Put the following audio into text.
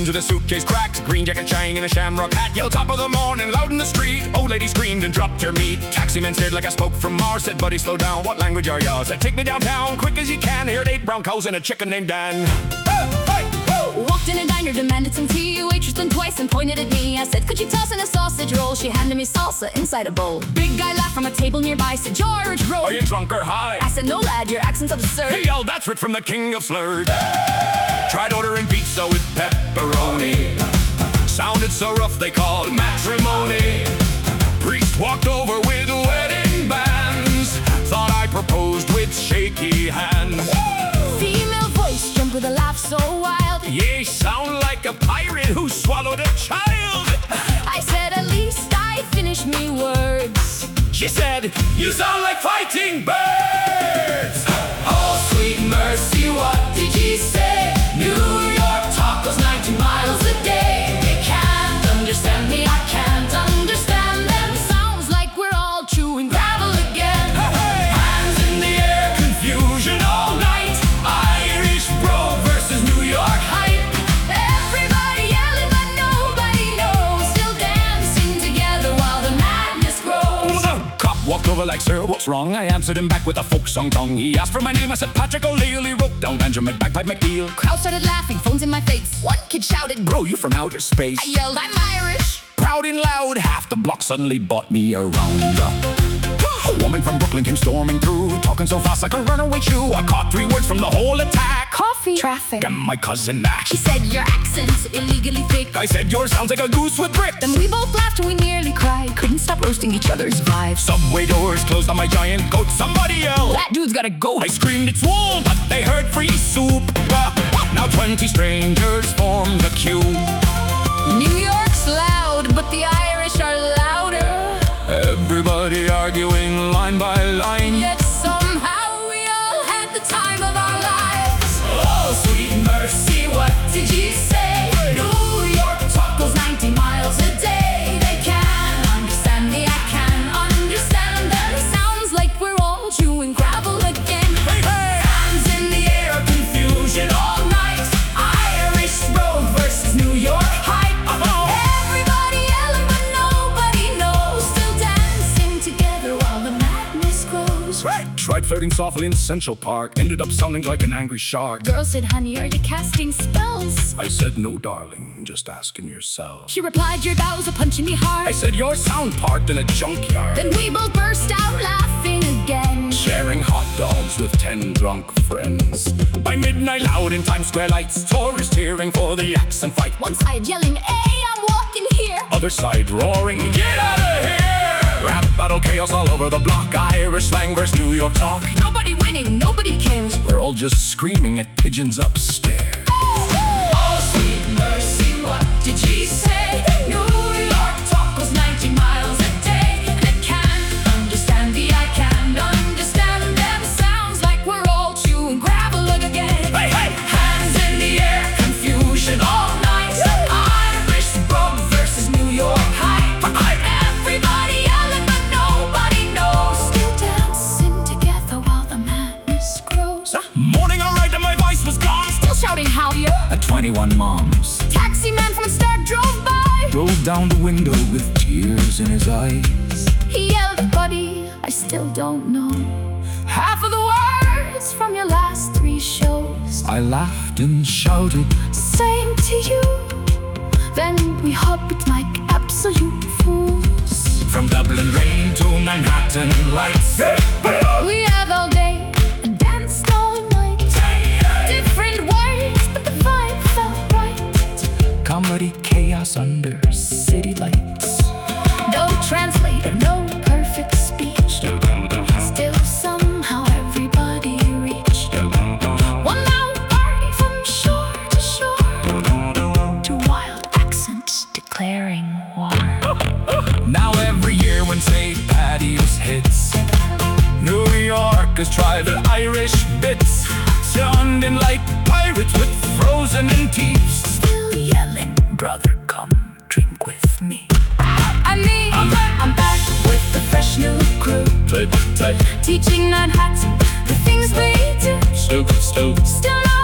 with a suitcase cracked, green jacket shine and a shamrock hat. Yelled top of the morning, loud in the street. Old lady screamed and dropped her meat. Taximan stared like I spoke from Mars. Said, buddy, slow down, what language are y'all? Said, take me downtown, quick as you can. Heard 8 brown cows and a chicken named Dan. Walked in a diner, demanded some tea. Waitress blinked twice and pointed at me. I said, could you toss in a sausage roll? She handed me salsa inside a bowl. Big guy laughed from a table nearby. Said, George, roll. Are you drunk or high? I said, no lad, your accent's absurd. He yelled, that's writ from the king of slurs. Tried ordering pizza with pepperoni. Sounded so rough they called matrimony. Priest walked over with wedding bands. Thought I proposed with shaky hands. Female voice jumped with a laugh so wild. Ye sound like a pirate who swallowed a child. I said, at least I finished me words. She said, you sound like fighting birds. Oh, sweet mercy, what did ye say? New York tacos 90 miles a day. They can't understand me, I can't understand them. Sounds like we're all chewing gravel again. Hey, hands in the air, confusion all night. Irish bro versus New York hype. Everybody yelling but nobody knows. Still dancing together while the madness grows. The cop walked over like, sir, what's wrong? I answered him back with a folk song tongue. He asked for my name, I said Patrick O'Leary. He wrote down Benjamin Bagpipe McNeil. Crowd started laughing, phones in my face. One kid shouted, Bro, you from outer space. I yelled, I'm Irish. Proud and loud, half the block suddenly bought me around. A woman from Brooklyn came storming through, talking so fast like a runaway shoe. I caught 3 words from the whole attack. Coffee, traffic, And my cousin Mac. She said, your accent's illegally thick. I said, yours sounds like a goose with bricks. Then we both laughed and we nearly cried. Couldn't stop roasting each other's vibes. Subway doors closed on my giant goat. Somebody yelled, That dude's gotta go. I screamed it's wool, but they heard free soup. Now 20 strangers formed a queue. New York's loud, but the Irish are louder. Everybody arguing line by line. Yet somehow we all had the time of our lives. Oh, sweet mercy, what did you say? New York tacos 90 miles a day. They can't understand me, I can't understand them. Sounds like we're all chewing gravel again. Hey, hey. Hands in the air, confusion all night. Irish bro versus New York hype. Everybody yelling but nobody knows. Still dancing together while the madness grows. Tried flirting softly in Central Park. Ended up sounding like an angry shark. Girl said, honey, are you casting spells? I said, no, darling, just asking yourself. She replied, your vows are punching me hard. I said, your sound parked in a junkyard. Then we both burst out laughing again. Sharing hot dogs with 10 drunk friends. By midnight, loud in Times Square lights, tourists cheering for the accent fight. One side yelling, hey, I'm walking here. Other side roaring, get out of here! Rap battle chaos all over the block. Irish slang versus New York talk. Nobody winning, nobody cares. We're all just screaming at pigeons upstairs. Oh, sweet mercy, what did she say? New York tacos 90 miles a day. They can't understand me, I can't understand them. Sounds like we're all chewing gravel again. Hey, hey! Hands in the air, confusion all night. Irish bro versus New York hype. Everybody yelling but nobody knows. Still dancing together while the madness grows. Morning alright and my voice was gone. Still shouting howyer. At 21 moms Taxi man from the start drove by. rolled down the window with tears in his eyes. He yelled, buddy, I still don't know half of the words from your last 3 shows. I laughed and shouted, Same to you. Then we hopped like absolute fools. from Dublin rain to Manhattan lights. We had all day and danced all night. Different words, but the vibe felt right. Comedy chaos under city lights. No translator, no perfect speech. Still somehow everybody reached one loud party from shore to shore, to wild accents declaring war. Now every year when St. Paddy's hits, New Yorkers try the Irish bits. Sounding like pirates with frozen in teeth. Still yelling, Brother, come drink with me. I'm back with the fresh new crew, teaching non-hats the things we do. Still Still not